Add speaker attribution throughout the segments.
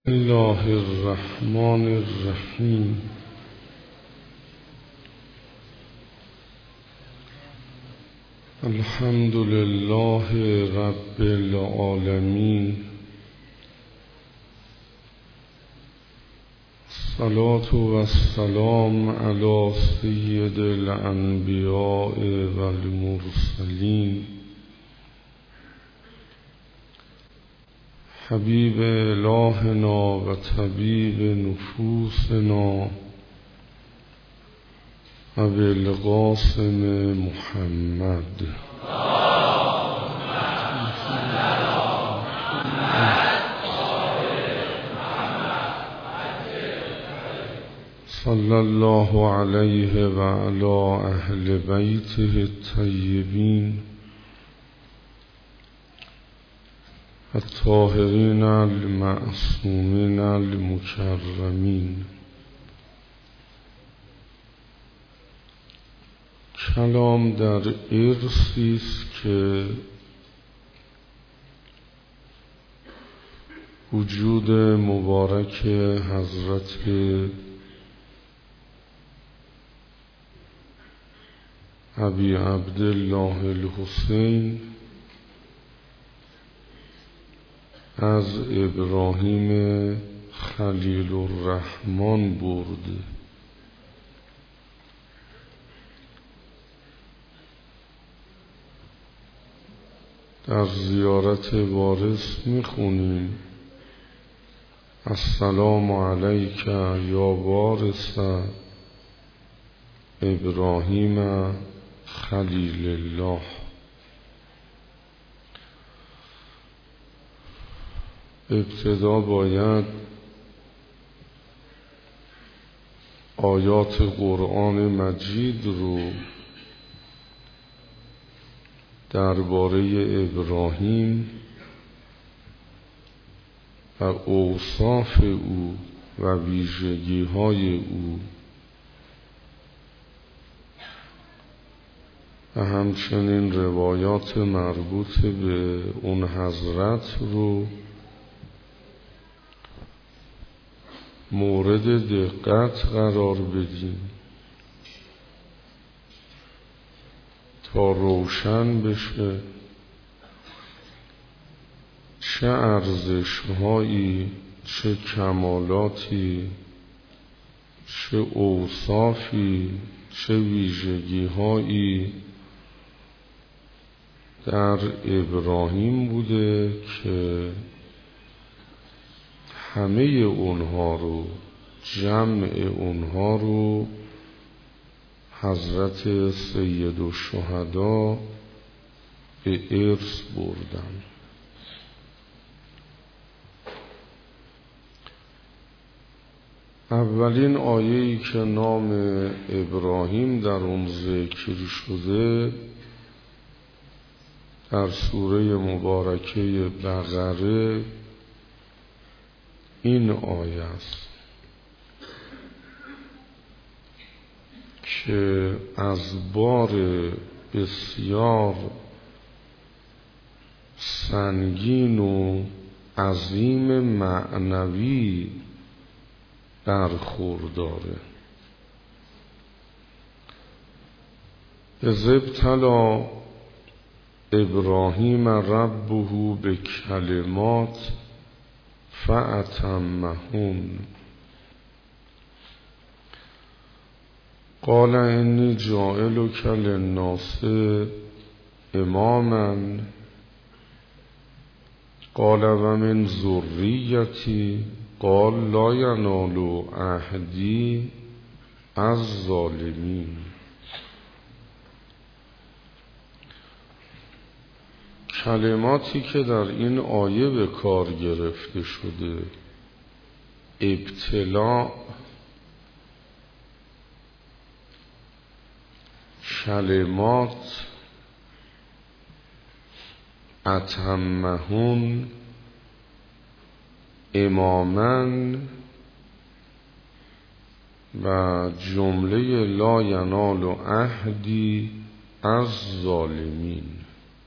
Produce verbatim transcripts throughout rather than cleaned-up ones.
Speaker 1: الله الرحمن الرحیم. الحمد لله رب العالمین. الصلاة والسلام علی سید الانبیاء والمرسلین حبیب الهنا و طبیب نفوسنا ابوالقاسم محمد. صلی الله علیه و علی اهل بیته الطیبین الطاهرین المعصومین المکرمین. کلام در ارثی است که وجود مبارک حضرت ابی عبدالله الحسین از ابراهیم خلیل الرحمن برده. در زیارت وارث میخونیم السلام علیک یا وارث ابراهیم خلیل الله. ابتدا باید آیات قرآن مجید رو درباره ابراهیم و اوصاف او و ویژگی های او و همچنین روایات مربوط به اون حضرت رو مورد دقت قرار بدیم تا روشن بشه چه ارزش‌هایی، چه کمالاتی، چه اوصافی، چه ویژگی‌هایی در ابراهیم بوده که همه اونها رو، جمع اونها رو حضرت سید الشهدا به ارث بردن. اولین آیه‌ای که نام ابراهیم در اون ذکر شده در سوره مبارکه بقره این آیه است که از بار بسیار سنگین و عظیم معنوی برخورداره. اذ ابتلی ابراهیم ربه بکلمات فأتمهن قال انی جاعلک للناس اماما قال و من ذریتی قال لا ینال عهدی الظالمین. کلماتی که در این آیه به کار گرفته شده، ابتلا، کلمات، اتمهون، امامن و جمله لا ینال عهدی از ظالمین.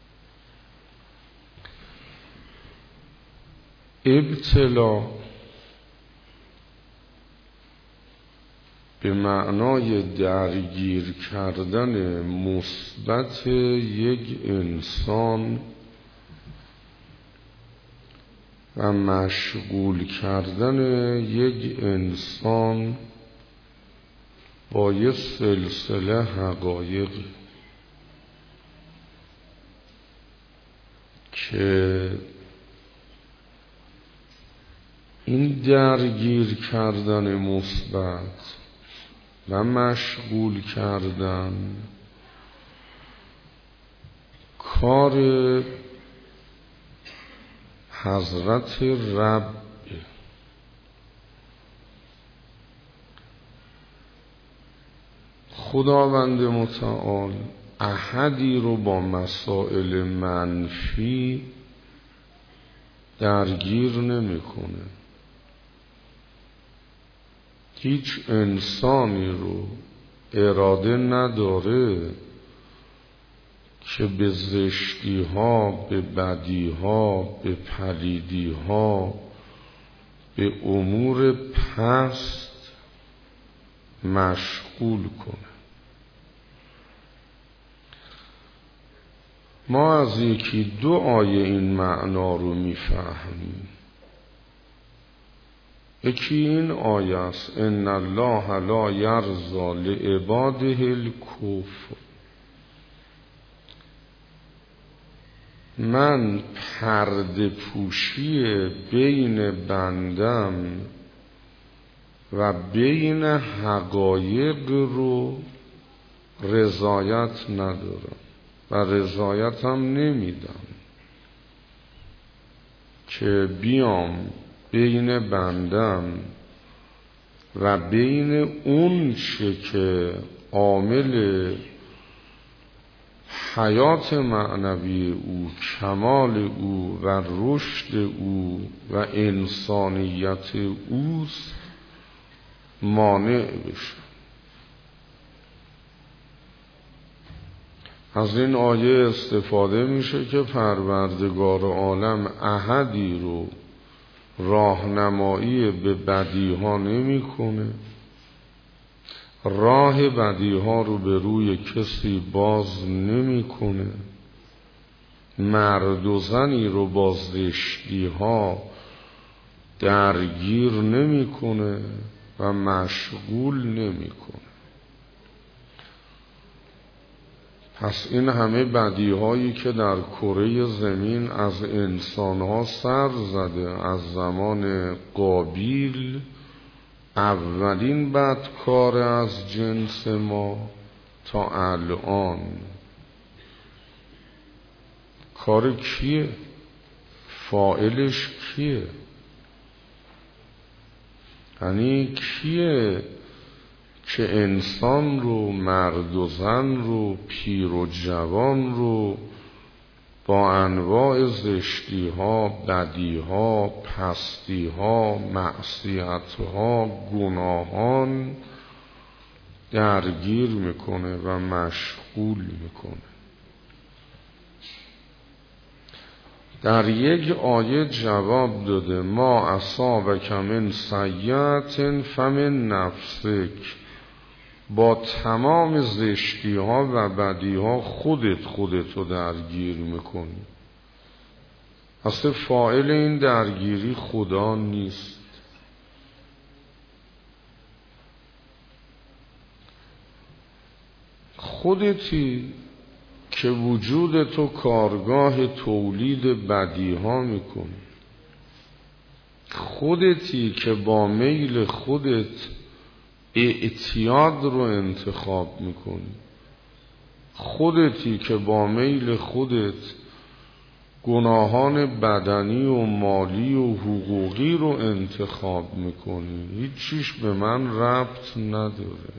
Speaker 1: ابتلا به معنای درگیر کردن مثبت یک انسان و مشغول کردن یک انسان با یه سلسله حقایق که این درگیر کردن مثبت و مشغول کردن کار حضرت رب، خداوند متعال احدی رو با مسائل منفی درگیر نمیکنه. هیچ انسانی رو اراده نداره که به زشتی ها، به بدی ها، به پلیدی ها، به امور پست مشغول کنه. ما از یکی دو آیه این معنا رو میفهمیم. یکی این آیه است: ان الله لا یرضی لعباده الکفر. من پرده پوشی بین بندم و بین حقایق رو رضایت ندارم و رضایت هم نمیدم که بیام بین بندم و بین اون چه که عامل حیات معنوی او، کمال او و رشد او و انسانیت اوست مانع بشه. از این آیه استفاده میشه که پروردگار عالم احدی رو راهنمایی به بدیها نمی کنه، راه بدیها رو به روی کسی باز نمی کنه، مرد و زنی رو با زشتیها درگیر نمی کنه و مشغول نمی کنه. پس این همه بدیهایی که در کره زمین از انسانها سر زده از زمان قابیل، اولین بدکار از جنس ما تا الان کار کیه؟ فاعلش کیه؟ یعنی کیه که انسان رو، مرد و زن رو، پیر و جوان رو با انواع زشتی ها، بدی ها، پستی ها، معصیت ها، گناهان درگیر میکنه و مشغول میکنه؟ در یک آیه جواب داده: ما اصابک من سیئة فمن نفسک. با تمام زشتی ها و بدی ها خودت خودت رو درگیر میکنی. اصلا فاعل این درگیری خدا نیست. خودتی که وجود تو کارگاه تولید بدی ها میکنی. خودتی که با میل خودت اعتیاد رو انتخاب میکنی. خودتی که با میل خودت گناهان بدنی و مالی و حقوقی رو انتخاب میکنی. هیچ چیش به من ربط نداره.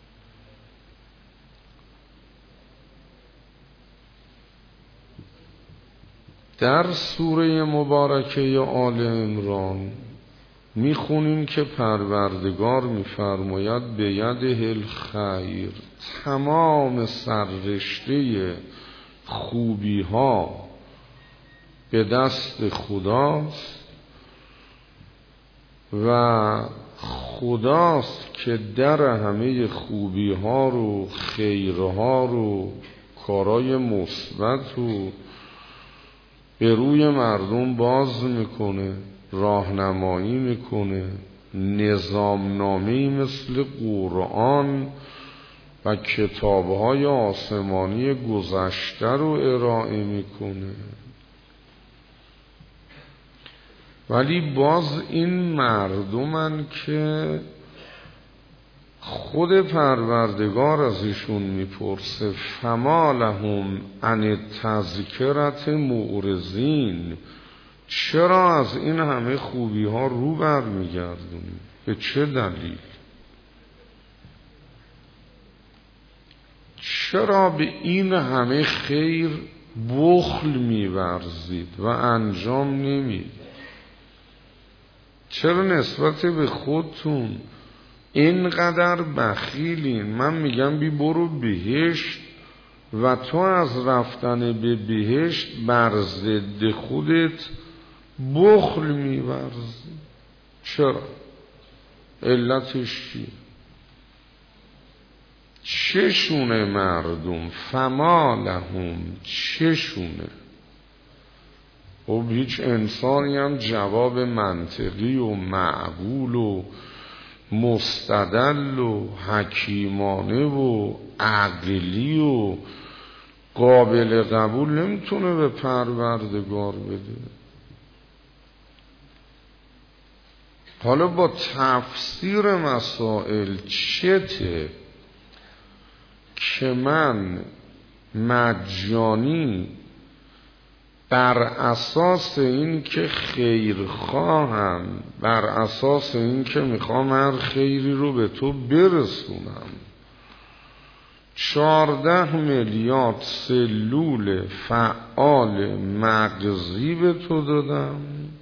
Speaker 1: در سوره مبارکه آل عمران میخونیم که پروردگار میفرماید به یده الخیر، تمام سررشته خوبی ها به دست خداست و خداست که در همه خوبی ها رو، خیرها رو، کارای مثبت رو به روی مردم باز میکنه، راهنمایی میکنه. نظامنامه‌ای مثل قرآن و کتابهای آسمانی گذشته رو ارائه میکنه. ولی باز این مردمن که خود پروردگار از ایشون میپرسه فما لهم عن تذکرة معرضین، چرا از این همه خوبی ها رو بر میگردونی؟ به چه دلیل؟ چرا به این همه خیر بخل میورزید و انجام نمیدید؟ چرا نسبت به خودتون اینقدر بخیلین؟ من میگم بی برو بهشت و تو از رفتن به بهشت بر ضد خودت بخل میورزی. چرا؟ علتش چیه؟ چشونه مردم؟ فما لهم، چشونه؟ خب هیچ انسانی هم جواب منطقی و معقول و مستدل و حکیمانه و عقلی و قابل قبول نمیتونه به پروردگار بده. حالا با تفسیر مسائل چته که من مجانی بر اساس این که خیر خواهم، بر اساس این که میخوام هر خیری رو به تو برسونم، چارده میلیارد سلول فعال مغزی به تو دادم،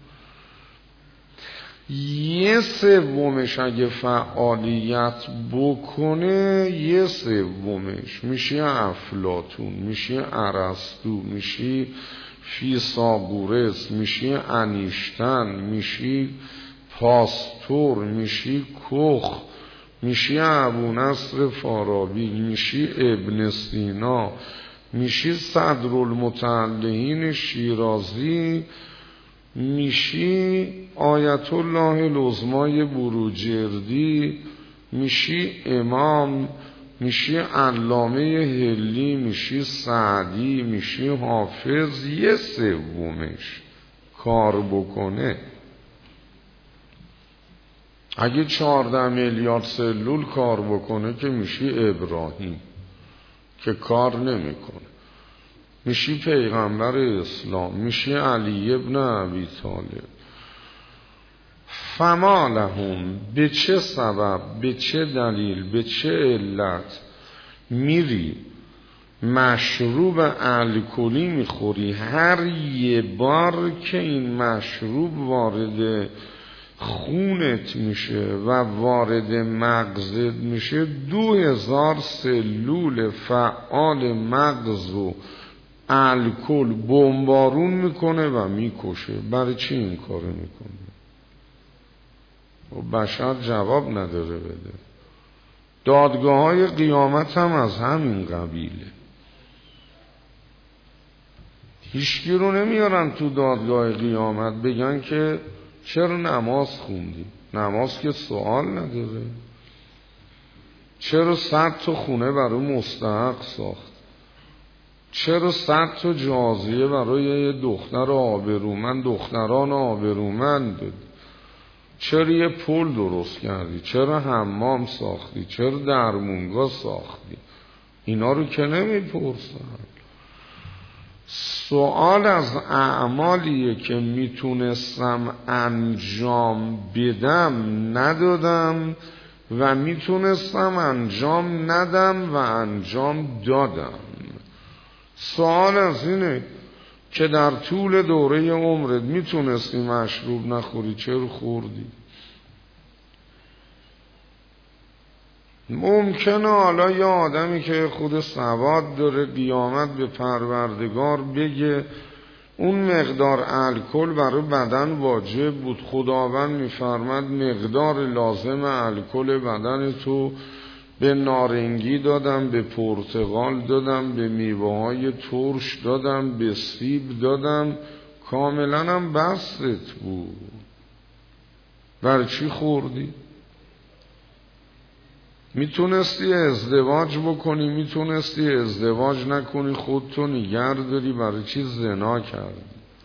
Speaker 1: یه سومش اگه فعالیت بکنه یه سومش میشه افلاطون، میشه ارسطو، میشه فیثاغورس، میشه انیشتن، میشه پاستور، میشه کوخ، میشه ابونصر فارابی، میشه ابن سینا، میشه صدرالمتعلقین شیرازی، میشی آیت الله العظمای بروجردی، میشی امام، میشی علامه هلی، میشی سعدی، میشی حافظ. یه سومش کار بکنه. اگه چهارده میلیارد سلول کار بکنه که میشی ابراهیم که کار نمیکنه، میشی پیغمبر اسلام، میشی علی ابن ابی طالب. فما لهم، به چه سبب، به چه دلیل، به چه علت میری مشروب الکلی میخوری؟ هر یه بار که این مشروب وارد خونت میشه و وارد مغزت میشه دو هزار سلول فعال مغز و الکل بمبارون میکنه و میکشه. برای چی این کارو میکنه؟ و بشر جواب نداره بده. دادگاه های قیامت هم از همین قبیله. هیچکی رو نمیارن تو دادگاه قیامت بگن که چرا نماز خوندی؟ نماز که سوال نداره. چرا صد تا خونه برای مستحق ساخت؟ چرا صد تا جازیه برای یه دختر آبرومند، دختران آبرومند دادی؟ چرا یه پل درست کردی؟ چرا حمام ساختی؟ چرا درمونگاه ساختی؟ اینا رو که نمیپرسن. سوال از اعمالیه که میتونستم انجام بدم ندادم و میتونستم انجام ندم و انجام دادم. سوال از اینه که در طول دوره عمرت میتونستی مشروب نخوری، چرا خوردی؟ ممکنه حالا یه آدمی که خود سواد داره قیامت به پروردگار بگه اون مقدار الکل برای بدن واجب بود. خداوند میفرماد مقدار لازم الکل بدن تو به نارنگی دادم، به پرتقال دادم، به میوه های ترش دادم، به سیب دادم، کاملا هم بستت بود. برای چی خوردی؟ میتونستی ازدواج بکنی، میتونستی ازدواج نکنی، خودتو نگر داری، برای چی زنا کردی؟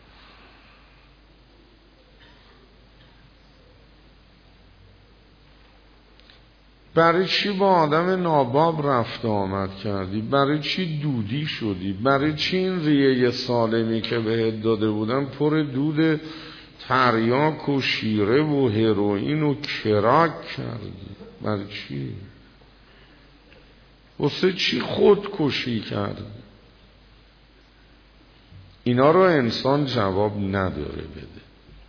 Speaker 1: برای چی با آدم ناباب رفت آمد کردی؟ برای چی دودی شدی؟ برای چی این ریه سالمی که بهت داده بودن پر دود تریاک و شیره و هروئین و کراک کردی؟ برای چی؟ واسه چی خودکشی کردی؟ اینا رو انسان جواب نداره بده.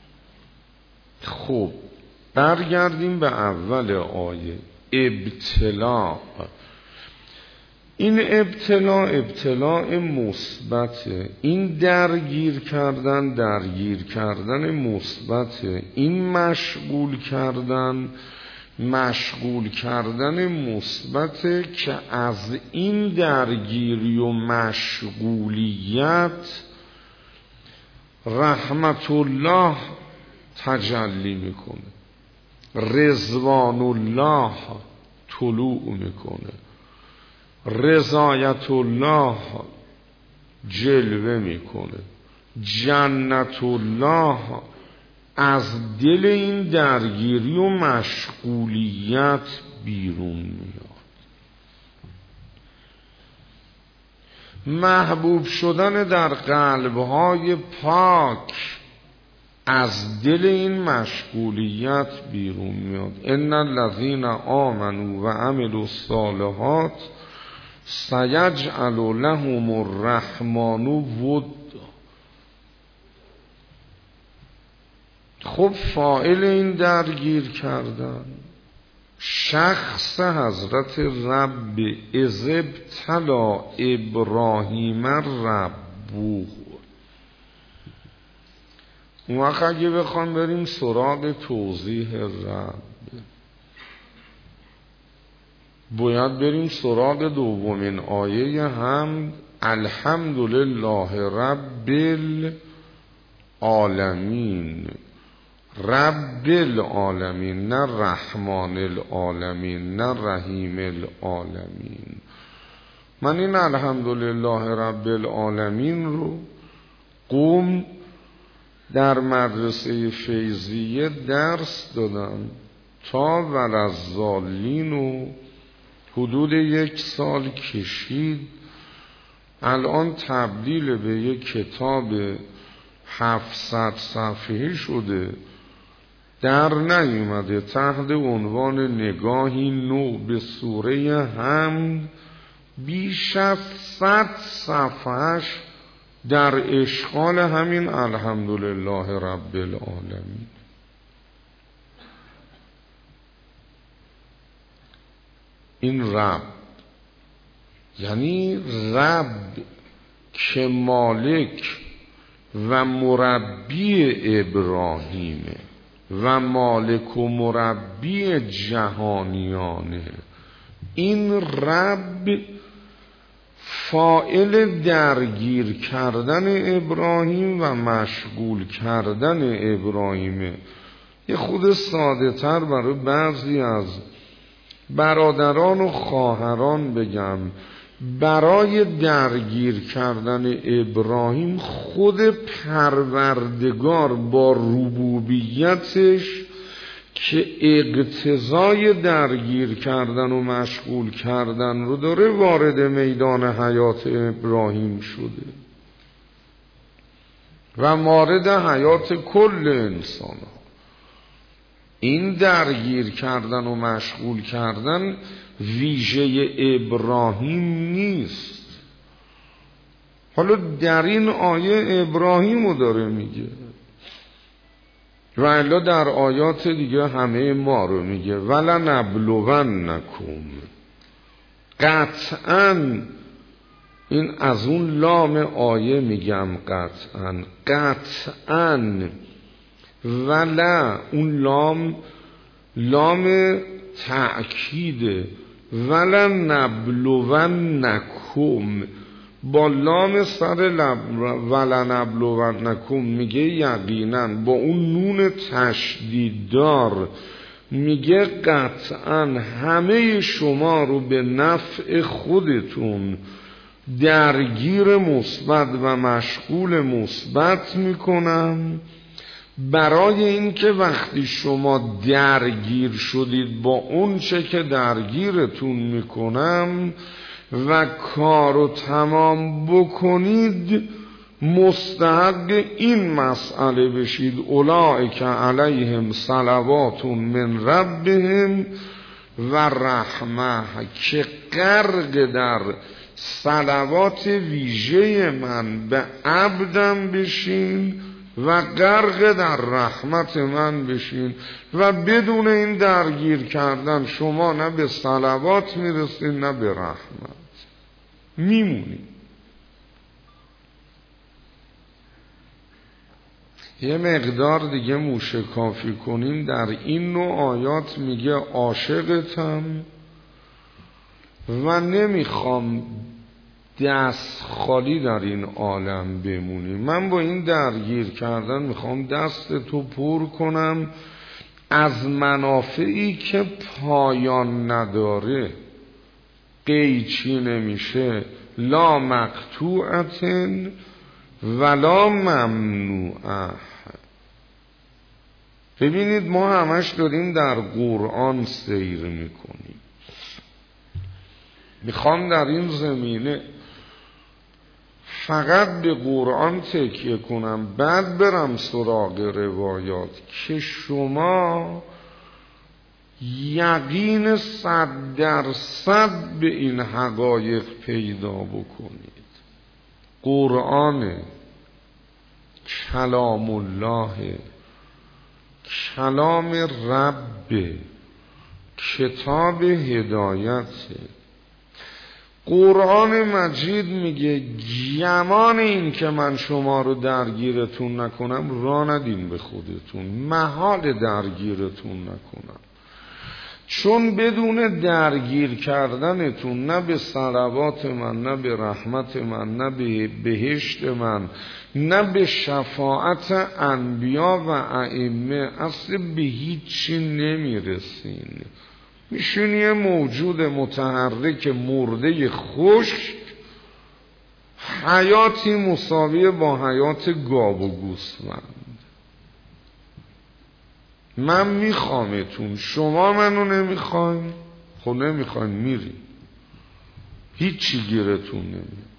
Speaker 1: خب برگردیم به اول آیه. ابتلا، این ابتلا ابتلاء مثبته. این درگیر کردن درگیر کردن مثبته. این مشغول کردن مشغول کردن مثبته که از این درگیری و مشغولیت رحمت الله تجلی میکنه، رضوان الله طلوع میکنه، رضایت الله جلوه میکنه، جنت الله از دل این درگیری و مشغولیت بیرون میاد. محبوب شدن در قلبهای پاک از دل این مشغولیت بیرون میاد. ان الذین آمنوا و عملوا الصالحات سیجعل لهم الرحمن ودا. خب فاعل این درگیر کردن شخص حضرت رب اذ ابتلی ابراهیم ربه. اون وقت اگه بخوام بریم سراغ توضیح رب، باید بریم سراغ دومین آیه هم الحمدلله رب العالمین. رب العالمین، نه رحمان العالمین، نه رحیم العالمین. من این الحمدلله رب العالمین رو قوم در مدرسه فیضیه درس دادم تا وللضالین و حدود یک سال کشید. الان تبدیل به یک کتاب هفتصد صفحه شده، در نیومده. تحت عنوان نگاهی نو به سوره حمد بیش از صد صفحهش در اشغال همین الحمدلله رب العالمین. این رب یعنی رب که مالک و مربی ابراهیمه و مالک و مربی جهانیانه. این رب فاعل درگیر کردن ابراهیم و مشغول کردن ابراهیمه. یه خود ساده تر برای بعضی از برادران و خواهران بگم، برای درگیر کردن ابراهیم خود پروردگار با ربوبیتش که اقتضای درگیر کردن و مشغول کردن رو داره وارد میدان حیات ابراهیم شده و وارد حیات کل انسان ها. این درگیر کردن و مشغول کردن ویژه ابراهیم نیست. حالا در این آیه ابراهیم رو داره میگه و الا در آیات دیگه همه ما رو میگه ولنبلونکم، قطعا این از اون لام آیه میگم قطعا قطعا ولا اون لام لام تأکیده ولا نبلونکم با لام سر لب ولا نبلونکم میگه یقینا با اون نون تشدیددار میگه قطعا همه شما رو به نفع خودتون درگیر مثبت و مشغول مثبت میکنم برای اینکه وقتی شما درگیر شدید با اون چه که درگیرتون میکنم و کارو تمام بکنید مستحق این مسئله بشید اولئک علیهم صلوات من ربهم و رحمه که غرق در صلوات ویژه من به عبدم بشین و غرق در رحمت من بشین و بدون این درگیر کردن شما نه به صلوات میرسید نه به رحمت میمونید. یه مقدار دیگه موشکافی کنیم در این نوع آیات میگه عاشقتم و نمیخوام دست خالی در این عالم بمونی. من با این درگیر کردن میخوام دست تو پر کنم از منافعی که پایان نداره قیچی نمیشه لا مقطوعتن ولا ممنوعه. ببینید ما همش داریم در قرآن سیر میکنیم. میخوام در این زمینه فقط به قرآن تکیه کنم بعد برم سراغ روایات که شما یقین صد درصد به این حقایق پیدا بکنید. قرآن کلام الله، کلام رب، کتاب هدایت. قرآن مجید میگه گمان این که من شما رو درگیرتون نکنم را ندین به خودتون، محال درگیرتون نکنم، چون بدون درگیر کردنتون نه به صلوات من نه به رحمت من نه به بهشت من نه به شفاعت انبیا و ائمه اصلا به هیچی نمیرسین. میشون یه موجود متحرک مرده خشک، حیاتی مساویه با حیات گاو و گوسفند. من میخوامتون، شما منو نمیخواین، خب نمیخواین میری، هیچی گیرتون نمیاد.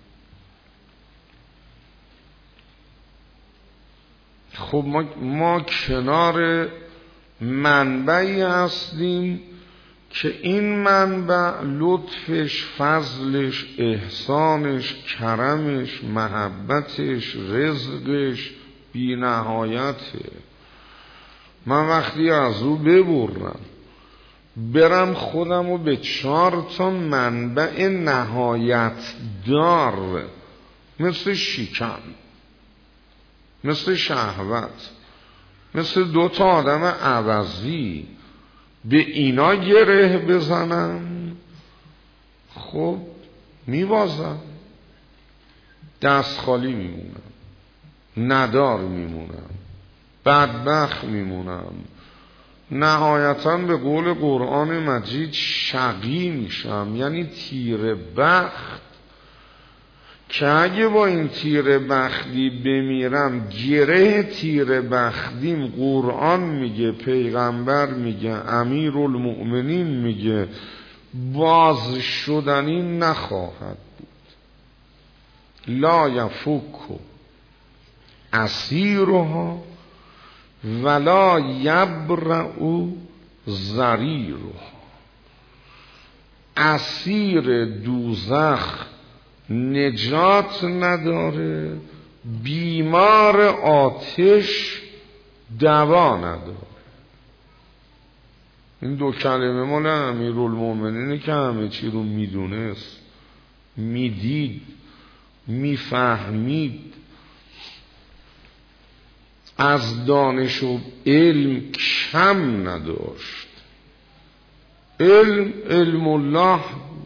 Speaker 1: خب ما, ما کنار منبعی هستیم که این منبع لطفش، فضلش، احسانش، کرمش، محبتش، رزقش بی نهایته. من وقتی از او ببرم برم خودم رو به چهار تا منبع نهایت دار مثل شکم، مثل شهوت، مثل دو تا آدم عوضی به اینا گره بزنم، خب میبازم، دست خالی میمونم، ندار میمونم، بدبخت میمونم، نهایتاً به قول قرآن مجید شقی میشم، یعنی تیر بخت، که اگه با این تیر بختی بمیرم گره تیر بختیم قرآن میگه، پیغمبر میگه، امیرالمؤمنین میگه باز شدنی نخواهد بود. لا یفک اسیرها ولا یبرأ ضریرها. اسیر دوزخ نجات نداره، بیمار آتش دوا نداره. این دو کلمه مال امیرالمؤمنینه که همه چی رو میدونست، میدید، میفهمید، از دانش و علم کم نداشت. علم علم الله بود.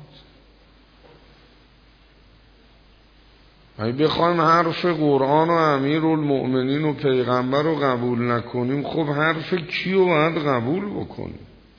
Speaker 1: اگه بخوایم حرف قرآن و امیرالمؤمنین و پیغمبر رو قبول نکنیم، خب حرف کیو باید قبول بکنیم؟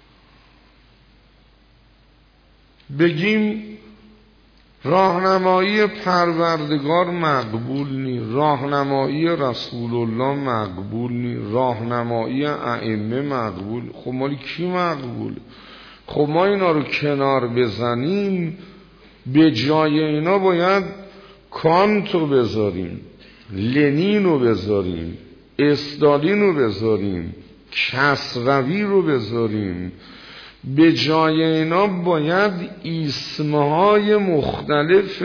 Speaker 1: بگیم راهنمایی پروردگار مقبول نی، راهنمایی رسول الله مقبول نی، راهنمایی ائمه مقبول. خب مالی کی مقبول؟ خب ما اینا رو کنار بزنیم، به جای اینا باید کانتو بذاریم، لنین رو بذاریم، استالین رو بذاریم، کسروی رو بذاریم. به جای اینا باید اسمهای مختلف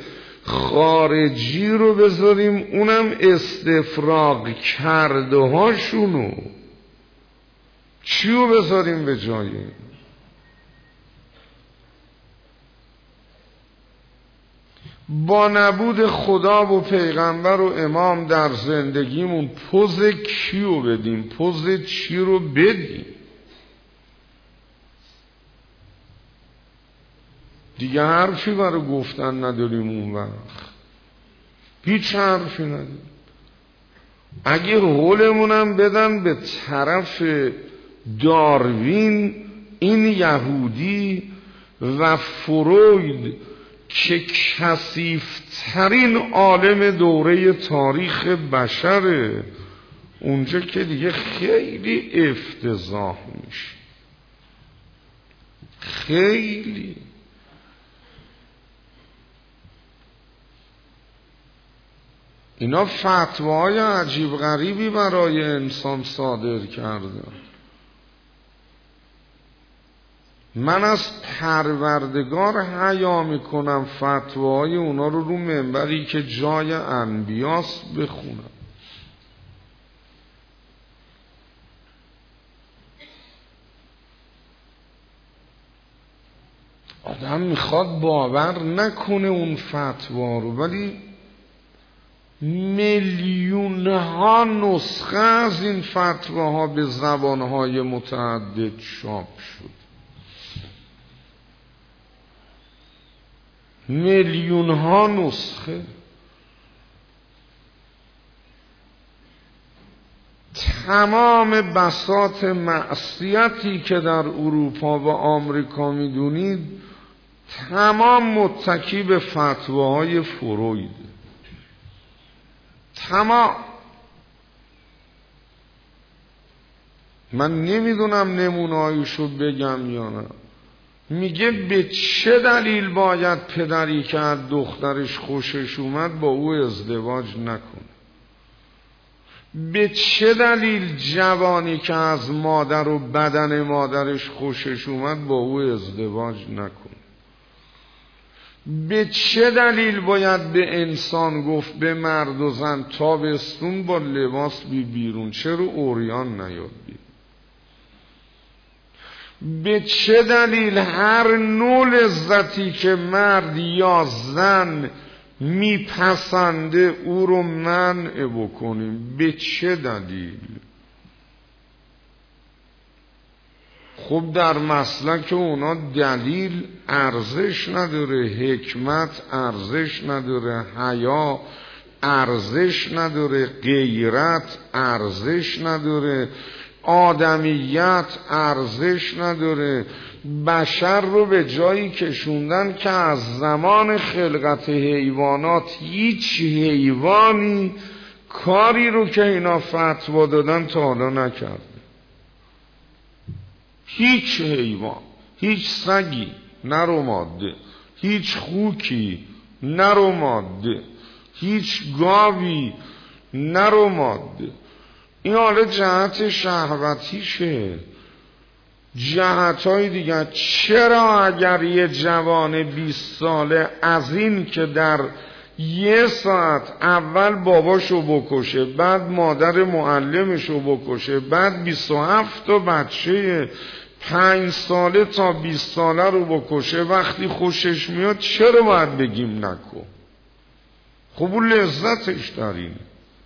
Speaker 1: خارجی رو بذاریم، اونم استفراغ کرده هاشونو. چیو بذاریم به جای این؟ با نبود خدا و پیغمبر و امام در زندگیمون پوز کیو بدیم؟ پوز چی رو بدیم؟ دیگه حرفی برای گفتن نداریم اون وقت، هیچ حرفی نداریم. اگه حولمونم بدن به طرف داروین، این یهودی و فروید که کثیف‌ترین عالم دوره تاریخ بشره، اونجا که دیگه خیلی افتضاح میشه، خیلی. اینا فتواهای عجیب غریبی برای انسان صادر کردن. من از پروردگار حیا میکنم فتواهای اونا رو رو منبری که جای انبیاست بخونم. آدم میخواد باور نکنه اون فتوا رو، ولی میلیون ها نسخه از این فتواها به زبانهای متعدد چاپ شد. میلیون ها نسخه. تمام بساط معصیتی که در اروپا و آمریکا میدونید تمام متکی به فتواهای فروید. تمام. من نمیدونم نمونه‌ایشو بگم یا نه. میگه به چه دلیل باید پدری که از دخترش خوشش اومد با او ازدواج نکنه؟ به چه دلیل جوانی که از مادر و بدن مادرش خوشش اومد با او ازدواج نکنه؟ به چه دلیل باید به انسان گفت به مرد و زن تابستون با لباس بی بیرون، چرا عریان نیاد بی؟ به چه دلیل هر نوع لذتی که مرد یا زن میپسنده او رو منع بکنیم؟ به چه دلیل؟ خب در مسلک اونا دلیل ارزش نداره، حکمت ارزش نداره، حیا ارزش نداره، غیرت ارزش نداره، آدمیت ارزش نداره. بشر رو به جایی کشوندن که از زمان خلقت حیوانات هیچ حیوانی کاری رو که اینا فتوا دادن تا حالا نکرده. هیچ حیوان، هیچ سگی نر و ماده، هیچ خوکی نر و ماده، هیچ گاوی نر و ماده. این حالا جهت شهوتیشه. جهتهای دیگر، چرا اگر یه جوان بیست ساله از این که در یه ساعت اول باباشو بکشه، بعد مادر معلمشو بکشه، بعد بیست و هفت تا بچه پنج ساله تا بیست ساله رو بکشه، وقتی خوشش میاد چرا باید بگیم نکن؟ خب اون لذتش در اینه.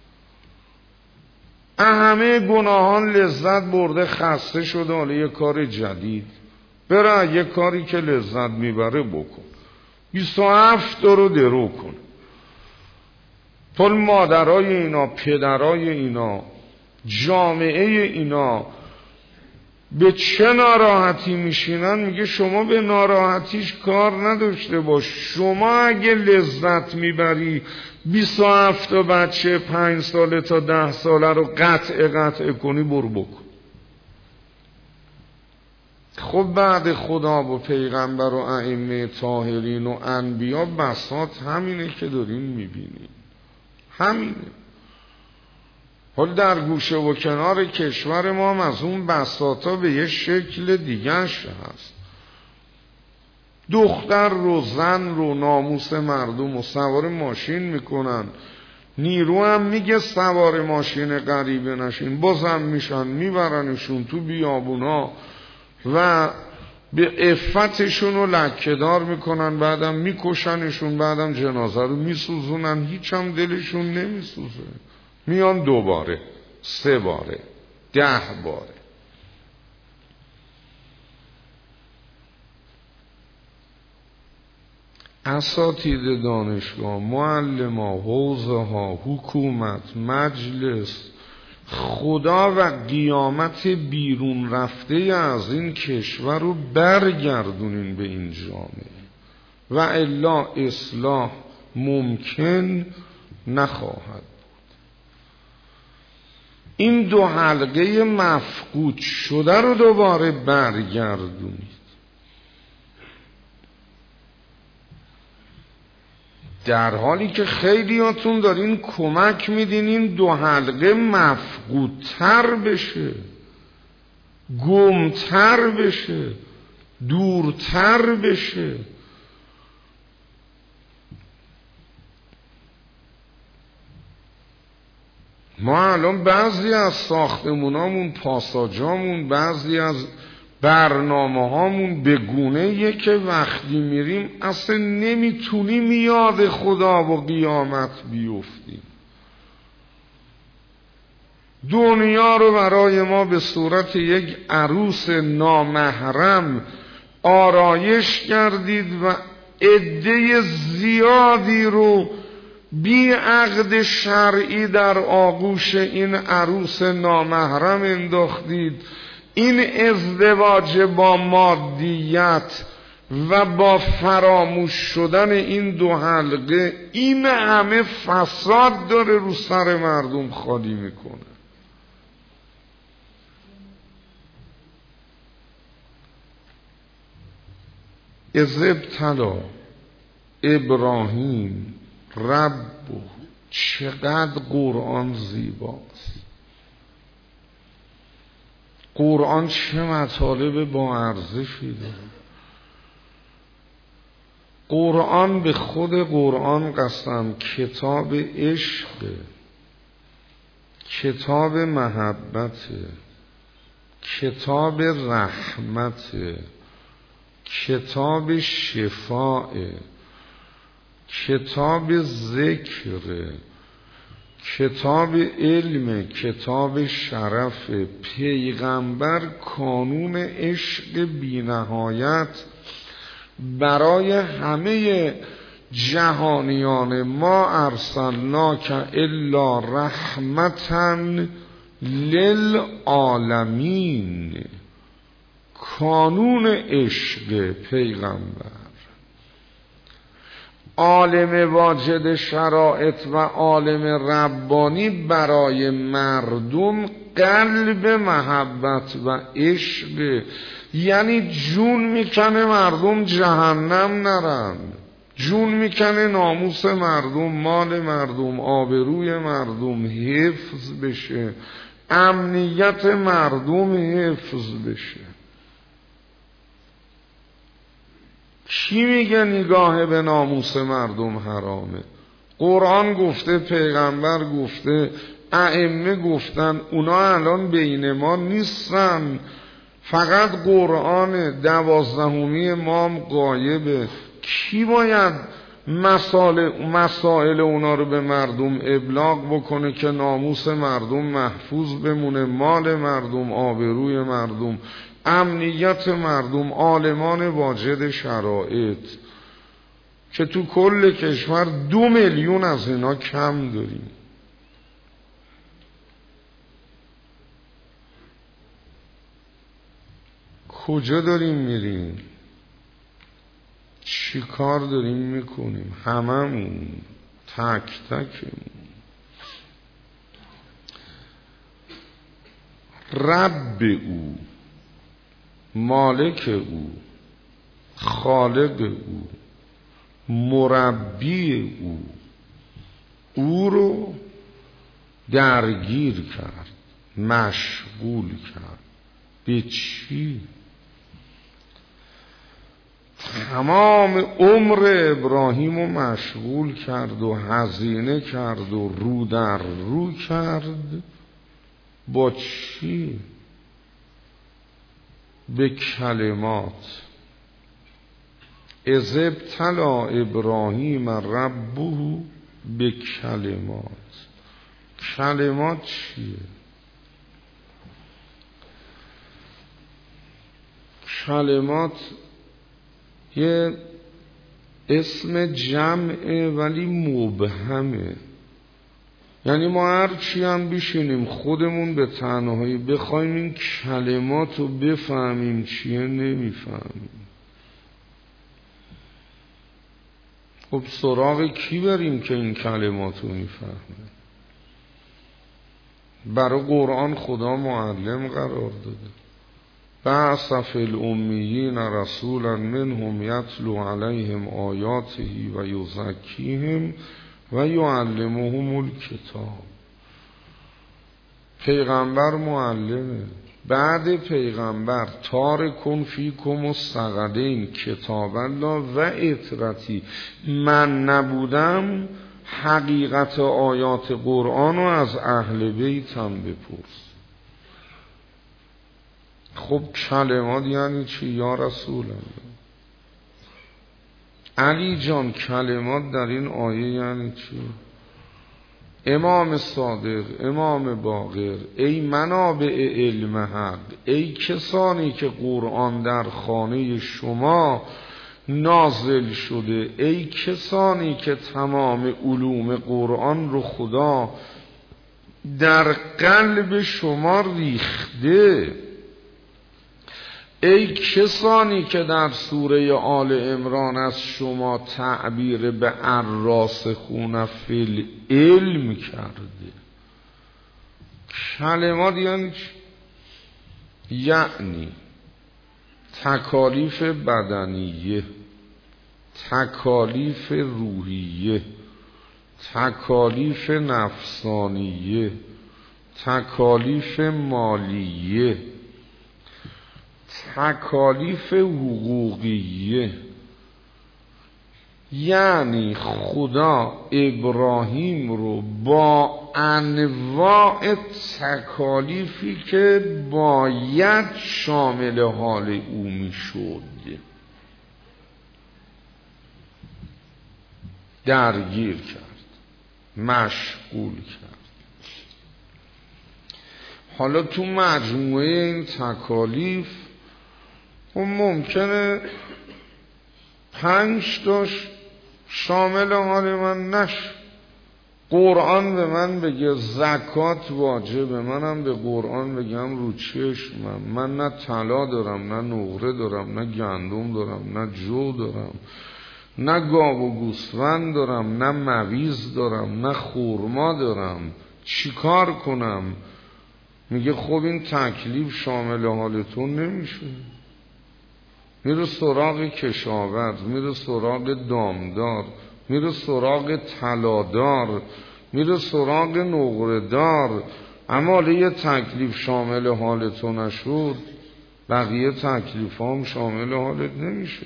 Speaker 1: همه گناهان لذت برده، خسته شده، حالا یه کار جدید بره، یه کاری که لذت میبره بکن. بیست و هفت رو درو کن. طول مادرای اینا، پدرای اینا، جامعه اینا به چه ناراحتی میشینن؟ میگه شما به ناراحتیش کار نداشته باش. شما اگه لذت میبری بیست و هفت تا بچه پنج ساله تا ده ساله رو قطع قطع کنی، برو بکن. خب بعد خدا و پیغمبر و ائمه طاهرین و انبیا بساط همینه که دارین میبینیم، همینه. حال در گوشه و کنار کشور ما هم از اون بساطا به یه شکل دیگرش هست. دختر رو، زن رو، ناموس مردم رو سوار ماشین میکنن. نیرو هم میگه سوار ماشین غریبه نشین، بازم میشن میبرنشون تو بیابونا و به عفتشون رو لکه‌دار میکنن، بعدم میکشنشون، بعدم جنازه رو میسوزونن، هیچ هم دلشون نمیسوزه. میان دوباره، سه باره، ده باره. اساتید دانشگاه، معلم‌ها، حوزه ها، حکومت، مجلس، خدا و قیامت بیرون رفته از این کشور رو برگردونین به این جامعه و الا اصلاح ممکن نخواهد. این دو حلقه مفقود شده رو دوباره برگردونید. در حالی که خیلیاتون دارین کمک میدین این دو حلقه مفقودتر بشه، گمتر بشه، دورتر بشه. ما الان بعضی از ساختمونامون، پاساجامون، بعضی از برنامه هامون به گونه یه که وقتی میریم اصلا نمیتونیم یاد خدا و قیامت بیفتیم. دنیا رو برای ما به صورت یک عروس نامحرم آرایش کردید و عده زیادی رو بی عقد شرعی در آغوش این عروس نامحرم انداختید. این ازدواج با مادیت و با فراموش شدن این دو حلقه این همه فساد داره رو سر مردم خالی میکنه. اذ ابتلی ابراهیم ربه، چقدر قرآن زیباست. قرآن چه مطالب با ارزشی داره. قرآن به خود قرآن قسم کتاب عشق، کتاب محبت، کتاب رحمت، کتاب شفاء، کتاب ذکر، کتاب علم، کتاب شرف. پیغمبر کانون عشق بی‌نهایت برای همه جهانیان. ما ارسلناک الا رحمتا للعالمین. کانون عشق پیغمبر، عالم واجد شرائط و عالم ربانی برای مردم قلب محبت و عشق. یعنی جون میکنه مردم جهنم نرن، جون میکنه ناموس مردم، مال مردم، آبروی مردم حفظ بشه، امنیت مردم حفظ بشه. کی میگه نگاه به ناموس مردم حرامه؟ قرآن گفته، پیغمبر گفته، ائمه گفتن. اونا الان بین ما نیستن، فقط قرآن دوازدهمی ما غایبه. کی باید مسائل, مسائل اونا رو به مردم ابلاغ بکنه که ناموس مردم محفوظ بمونه، مال مردم، آبروی مردم، امنیت مردم، عالمان واجد شرایط که تو کل کشور دو میلیون از اینا کم داریم. کجا داریم میریم؟ چی کار داریم میکنیم؟ هممون، تک تکمون. رب او، مالک او، خالق او، مربی او، او رو درگیر کرد، مشغول کرد. به چی؟ تمام عمر ابراهیم رو مشغول کرد و هزینه کرد و رو در رو کرد. با چی؟ به کلمات. اذ ابتلی ابراهیم ربه به کلمات. کلمات چیه؟ کلمات یه اسم جمعه ولی مبهمه. یعنی ما هر چی هم بشینیم خودمون به تنهایی بخوایم این کلمات رو بفهمیم چیه نمیفهمیم. خب سراغ کی بریم که این کلمات رو میفهمه؟ برای قرآن خدا معلم قرار داده. بعث فی الامیین رسولا منهم یتلو علیهم آیاته و یزکیهم و یعلمهم الکتاب. پیغمبر معلمه. بعد پیغمبر تارکن فیکم الثقلین کتاب الله و اطرتی. من نبودم حقیقت آیات قرآن رو از اهل بیتم بپرس. خب کلمات یعنی چی یا رسول الله؟ علی جان کلمات در این آیه یعنی چی؟ امام صادق، امام باقر، ای منابع علم حق، ای کسانی که قرآن در خانه شما نازل شده، ای کسانی که تمام علوم قرآن رو خدا در قلب شما ریخته، ای کسانی که در سوره آل عمران از شما تعبیر به الراسخون فی العلم کرده. کلمات یعنی یعنی تکالیف بدنیه، تکالیف روحیه، تکالیف نفسانیه، تکالیف مالیه، تکالیف حقوقیه. یعنی خدا ابراهیم رو با انواع تکالیفی که باید شامل حال او می شد درگیر کرد، مشغول کرد. حالا تو مجموعه این تکالیف و ممکنه پنج تاش شامل حال من نشه. قرآن به من بگه زکات واجبه، منم به قرآن بگم رو چشمم، من نه طلا دارم، نه نقره دارم، نه گندم دارم، نه جو دارم، نه گاو و گوسفند دارم، نه مویز دارم، نه خورما دارم، چی کار کنم؟ میگه خب این تکلیف شامل حالتون نمیشه. میره سراغ کشاورز، میره سراغ دامدار، میره سراغ طلادار، میره سراغ نقره‌دار. اما حالا یه تکلیف شامل حالتو نشد، بقیه تکلیف هم شامل حالت نمیشه.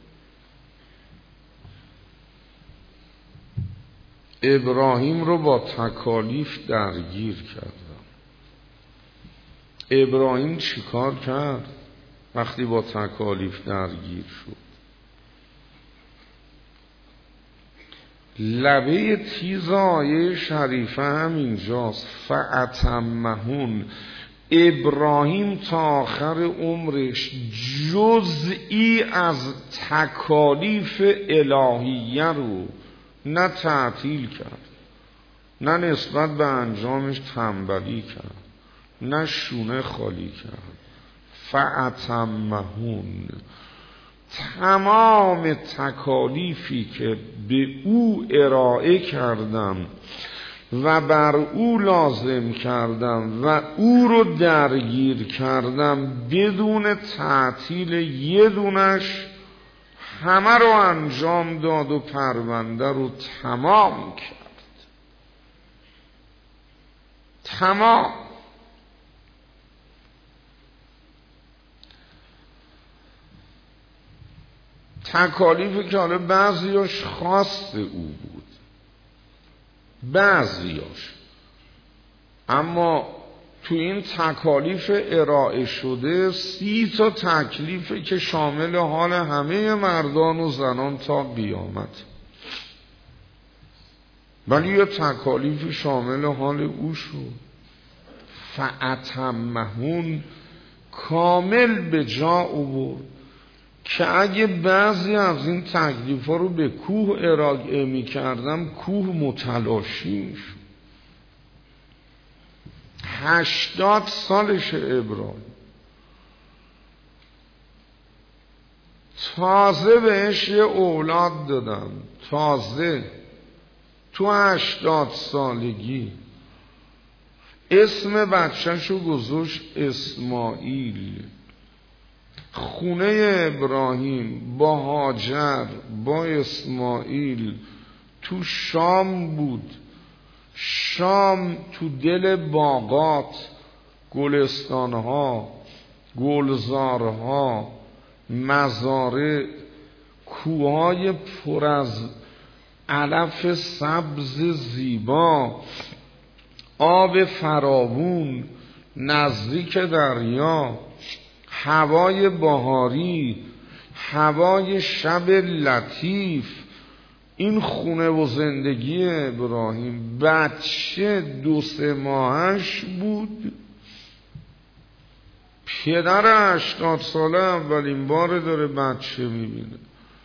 Speaker 1: ابراهیم رو با تکالیف درگیر کردم. ابراهیم چیکار کرد وقتی با تکالیف درگیر شد؟ لبه تیز آیه شریفه هم اینجاست. فأتمهون، ابراهیم تا آخر عمرش جزئی از تکالیف الهیه رو نه تعطیل کرد، نه نسبت به انجامش تنبلی کرد، نه شونه خالی کرد. فأتمهون، تمام تکالیفی که به او ارائه کردم و بر او لازم کردم و او رو درگیر کردم بدون تعطیل یه دونش، همه رو انجام داد و پرونده رو تمام کرد. تمام. تکالیفی که حالا بعضیاش خواست او بود، بعضیاش، اما تو این تکالیف ارائه شده سی تا تکلیفه که شامل حال همه مردان و زنان تا قیامت، ولی یه تکالیف شامل حال او شد. فأتمهون، کامل به جا آورد که اگه بعضی از این تکلیف ها رو به کوه ارائه می کردم کوه متلاشی می شد. هشتاد سالش ابراهیم، تازه بهش یه اولاد دادم، تازه تو هشتاد سالگی اسم بچه‌شو گذاشت اسماعیل. خونه ابراهیم با هاجر با اسماعیل تو شام بود. شام تو دل باغات، گلستانها، گلزارها، مزارع، کوههای پر از علف سبز زیبا، آب فراوون، نزدیک دریا، هوای بهاری، هوای شب لطیف. این خونه و زندگی ابراهیم. بچه دو سه ماهش بود، پدر هشتاد ساله اولین بار داره بچه میبینه.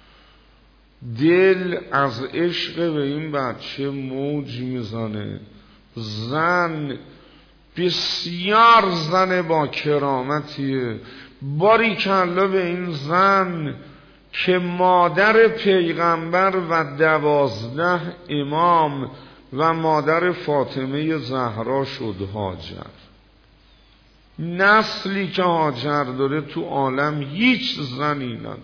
Speaker 1: دل از عشق به این بچه موج میزنه. زن بسیار زن با کرامتیه. باریکلا به این زن که مادر پیغمبر و دوازده امام و مادر فاطمه زهرا شد هاجر. نسلی که هاجر داره تو عالم هیچ زنی نداره.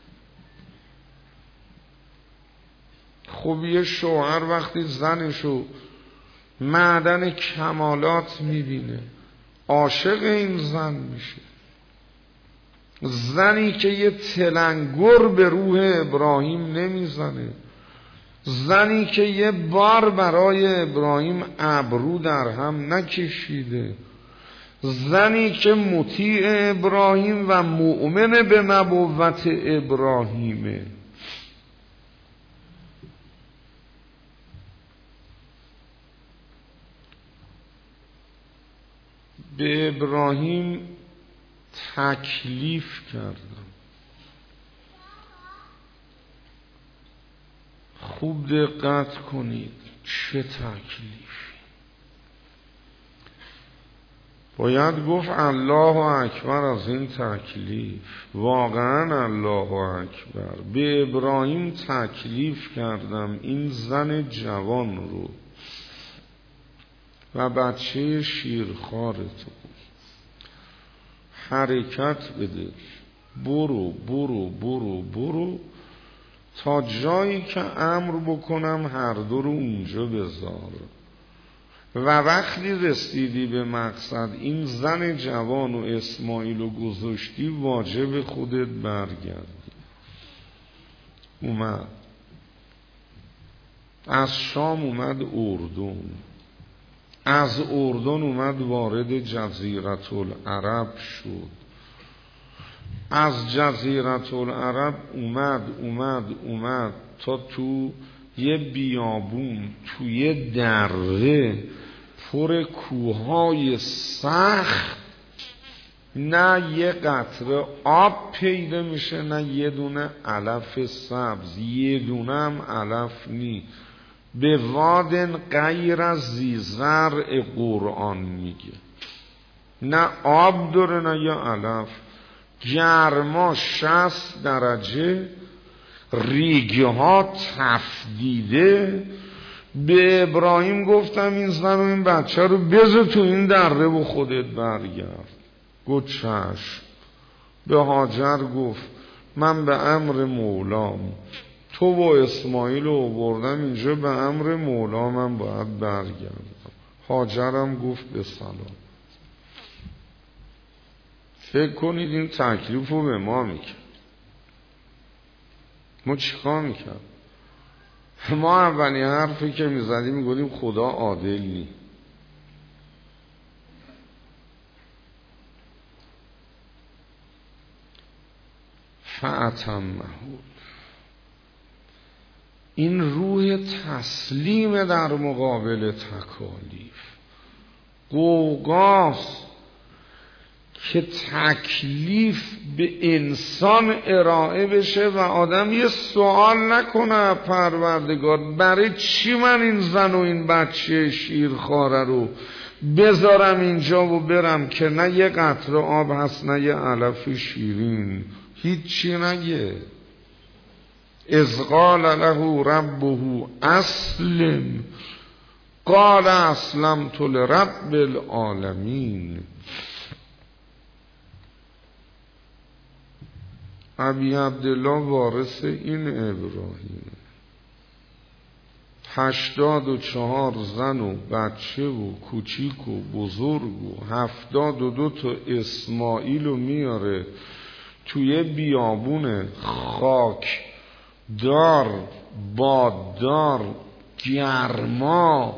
Speaker 1: خب یه شوهر وقتی زنشو معدن کمالات میبینه عاشق این زن میشه. زنی که یه تلنگر به روح ابراهیم نمیزنه، زنی که یه بار برای ابراهیم ابرو در هم نکشیده، زنی که مطیع ابراهیم و مؤمن به نبوت ابراهیمه. به ابراهیم تکلیف کردم. خوب دقت کنید چه تکلیفی. باید گفت الله اکبر از این تکلیف. واقعا الله اکبر. به ابراهیم تکلیف کردم این زن جوان رو و بچه شیرخوارتو حرکت بده، برو برو برو برو تا جایی که امر بکنم هر دو رو اونجا بذار و وقتی رسیدی به مقصد این زن جوان و اسماعیل و گذاشتی واجب خودت برگردی. اومد از شام، اومد اردن، از اردن اومد وارد جزیرة العرب شد، از جزیرة العرب اومد اومد اومد تا تو یه بیابون توی دره پر کوههای سخت، نه یه قطره آب پیدا میشه، نه یه دونه علف سبز، یه دونه هم علف نی. به وادن غیر از زیزرع قرآن میگه، نه آب داره نه یه علف. گرما شصت درجه، ریگه ها تفدیده. به ابراهیم گفتم این زن و این بچه رو بذار تو این دره و خودت برگرد. گفت چشم. به هاجر گفت من به امر مولام تو و اسماعیل رو آوردم اینجا، به امر مولا من باید برگردم. هاجرم گفت به سلام. فکر کنید این تکلیف رو به ما میکرد، ما چیکار میکرد؟ ما اولین حرفی که میزدیم میگفتیم خدا عادل نی. فأتمه، این روح تسلیم در مقابل تکالیف. قوقاست که تکلیف به انسان ارائه بشه و آدم یه سوال نکنه پروردگار برای چی من این زن و این بچه شیرخواره رو بذارم اینجا و برم که نه یه قطره آب هست نه یه علف شیرین، هیچی نگه. اذ قال له ربه اسلم قال اسلمت لرب العالمین. ابی عبدالله وارث این ابراهیم، هشتاد و چهار زن و بچه و کوچیک و بزرگ و هفتاد و دو تا اسماعیل رو میاره توی بیابون خاک دار باددار گرما.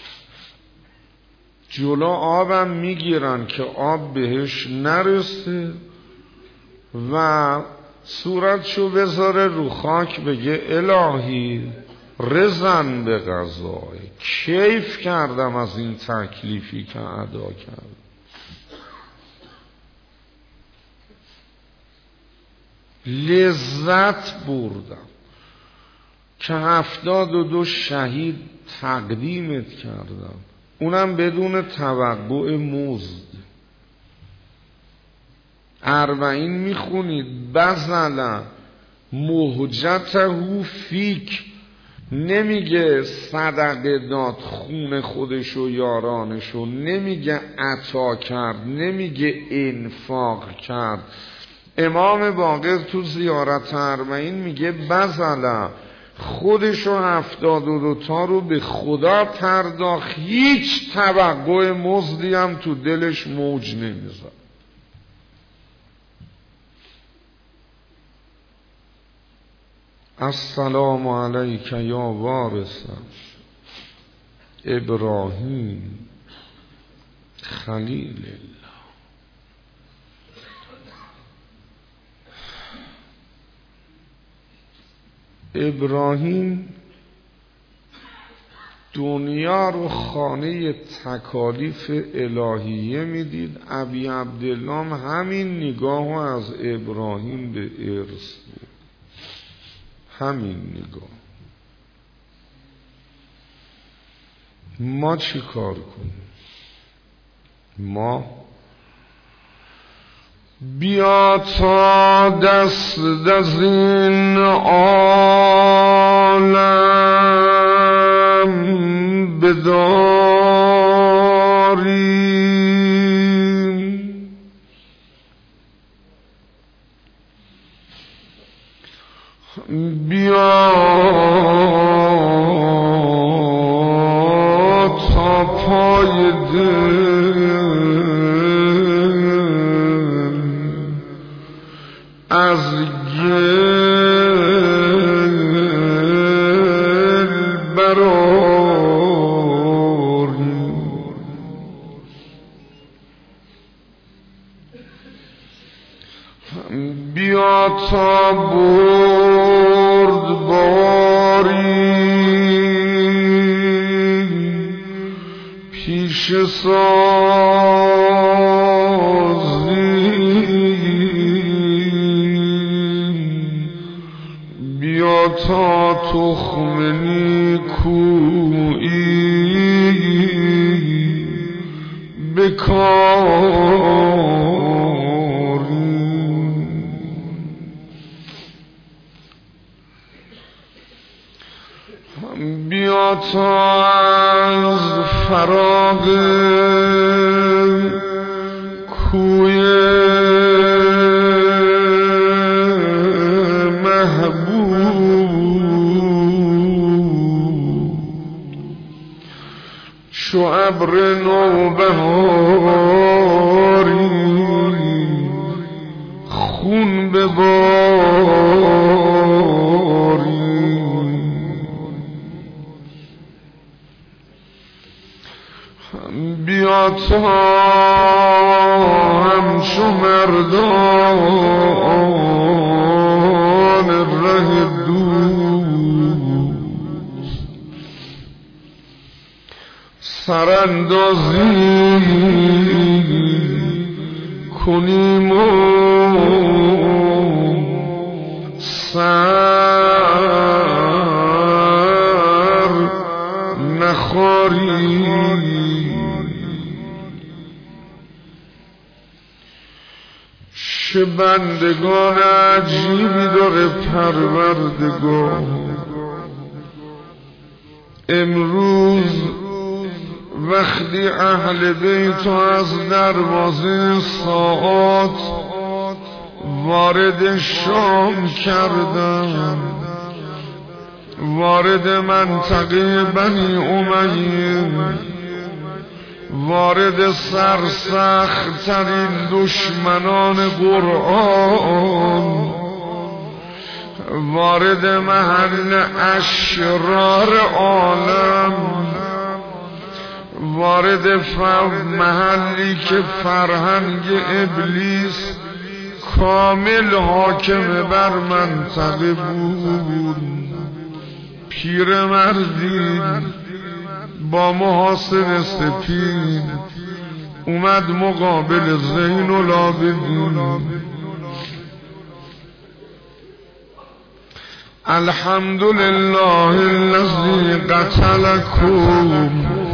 Speaker 1: جلو آبم میگیرن که آب بهش نرسه و صورتشو بذاره رو خاک بگه الهی رزن به غذای. کیف کردم از این تکلیفی که ادا کردم. لذت بردم که هفتاد و دو شهید تقدیمت کردم، اونم بدون توقع مزد. اربعین میخونید بذل مهجته فیک، نمیگه صدقه داد خون خودشو یارانشو، نمیگه عطا کرد، نمیگه انفاق کرد. امام باقر تو زیارت اربعین میگه بذل خودشو هفتاد و دو تا رو به خدا پرداخت، هیچ توقع مزدی هم تو دلش موج نمیزد. السلام علیک یا وارث ابراهیم خلیل الله. ابراهیم دنیا رو خانه تکالیف الهیه میدید. ابی عبدالله همین نگاه از ابراهیم به ارث بود، همین نگاه. ما چی کار کنیم؟ ما بیا تا دست از این عالم بداریم، بیا تا پای دل از گل براریم. بیا تا برد باری بیشه سازیم بیا تا تخم نیکویی بکاریم بیا تا از فراغ کوی محبوب چو ابر نوبهاری خون بباری بیا تا همچو مردان ره دوست سراندازی کنیم و سر نخوریم چه بندگان عجیبی داره پروردگار امروز وقتی اهل بیت از دروازه ساعات وارد شام کردن وارد منطقه بنی امیه وارد سرسخت ترین دشمنان قرآن وارد محل اشرار عالم وارد محلی که فرهنگ ابلیس کامل حاکم بر منطقه بود پیرمردی با محاسن سپید اومد مقابل زین العابدین الحمدلله الذی قتلکم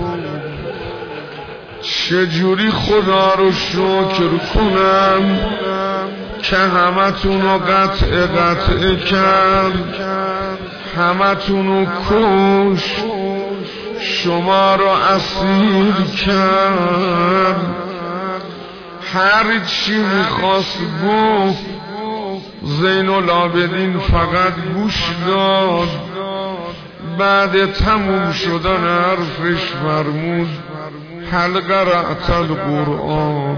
Speaker 1: چجوری خدا رو شکر کنم که همتون رو قطع قطع کرد همتون رو کش شما رو اسیر کرد هر چی میخواست گفت زین العابدین فقط گوش داد بعد تموم شدن حرفش فرمود هل قرأت القرآن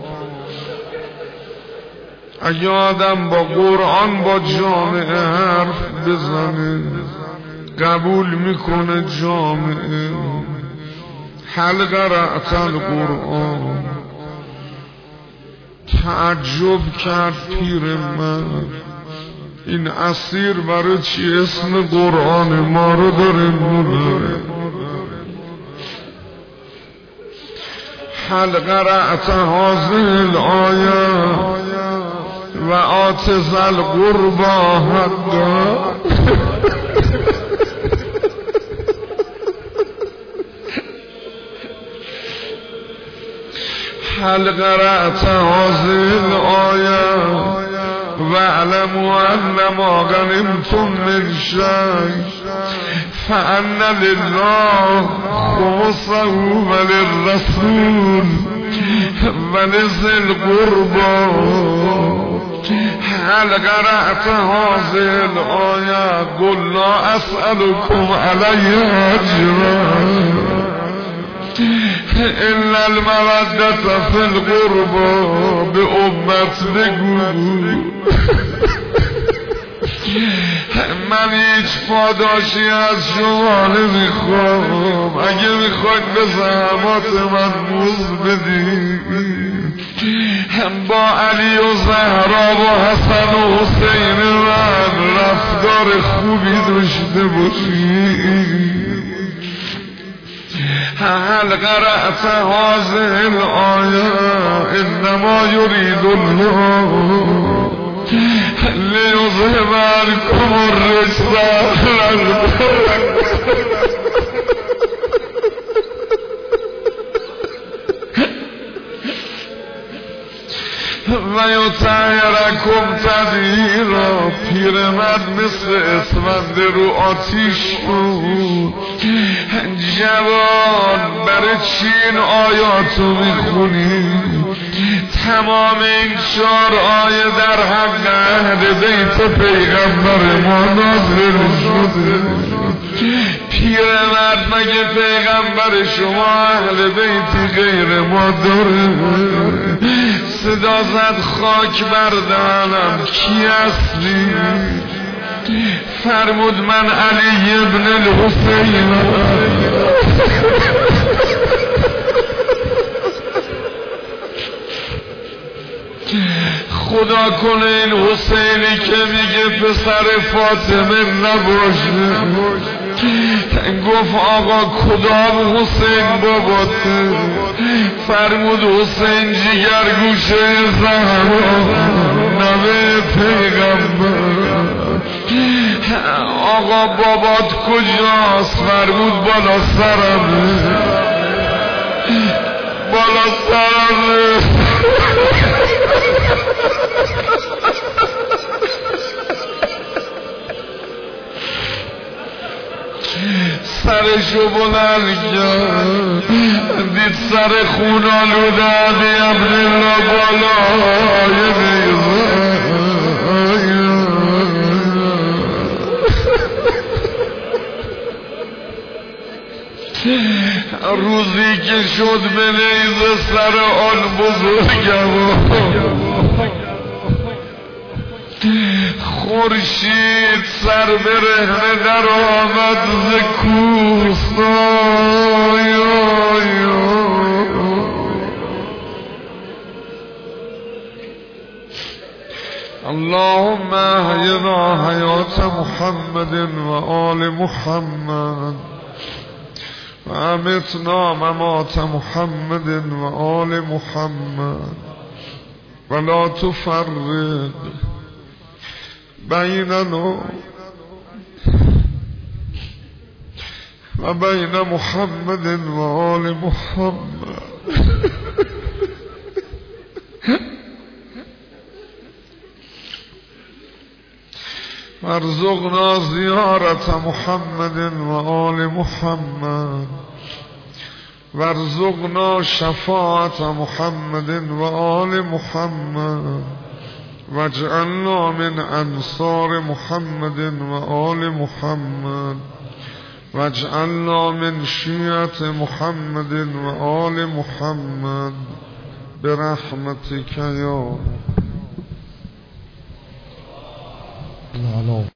Speaker 1: اگه آدم با قرآن با جامعه حرف بزنه قبول میکنه جامعه هل قرأت القرآن تعجب کرد پیرمرد این اسیر برای چی اسم قرآن ما رو داره میبره هل قرأت هذه الآیه و آت ذی القربی حقه هل قرأت هذه الآیه واعلموا ان ما غنمتم من شیء فان لله خمسه وللرسول ولذي القربى هل قرأت هذه الآية قل لا أسألكم عليه أجرا إلا المودة في القربى بأمت بگو من هیچ پاداشی از شما نمیخوام اگه میخواید به زحمات من موز بدید با علی و زهرا و حسن و حسین من رفتار خوبی داشته باشید هل قرأت هذه الآية إنما يريد الله ليذهب عنكم الرجس و یطهرکم تطهیرا. پیرمرد مثل اسفند رو آتیش بود. جوان برای چی این آیاتو میخونی؟ تمام این چهار آیه در حق اهل بیت پیغمبر ما نازل شده. پیرمرد مگه پیغمبر شما اهل بیتی غیر ما داره؟ صدا زد خاک بردانم کی هستی؟ فرمود من علی ابن الحسین. خدا کنه این حسینی که میگه پسر فاطمه نباشه. گفت آقا کدام حسین باباته؟ فرمود حسین جگرگوشه زهرا نوه پیغمبر. آقا بابات کجاست؟ فرمود بالا سرمه بالا سرمه. سرشو بلند کرد دید سر خون آلوده علی عبدالله بالای نیزه. روزی که شد به نیزه سر آن بزرگم خورشید سر برهنه در آمد ز کوسای. اللهم احینا حیات محمد و آل محمد و امتنا ممات محمد و آل محمد و لا تفرق بیننا و بین محمد و آل محمد. وارزقنا زیارت محمد و آل محمد. وارزقنا شفاعت محمد و آل محمد. واجعلنا من انصار محمد و آل محمد. واجعلنا من شیعة محمد و آل محمد برحمتك یا